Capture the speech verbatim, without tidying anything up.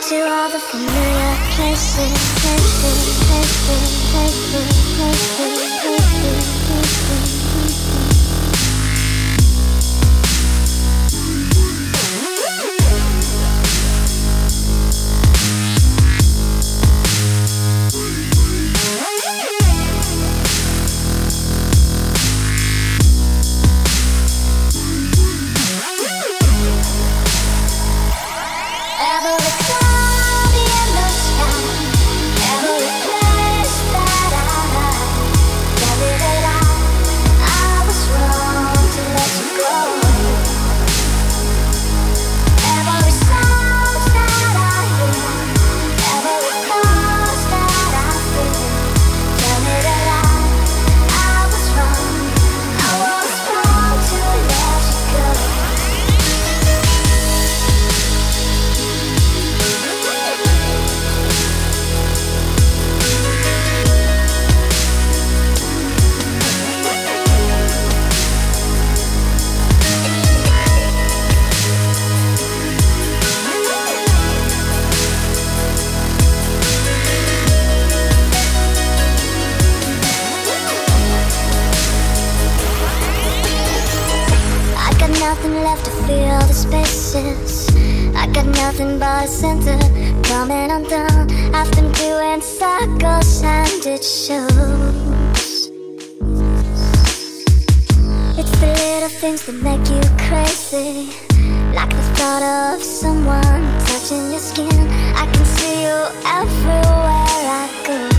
to all the familiar places, places, places, places, places, places, places. Nothing left to fill the spaces. I got nothing but a center coming undone. I've been doing circles and it shows. It's the little things that make you crazy, like the thought of someone touching your skin. I can see you everywhere I go.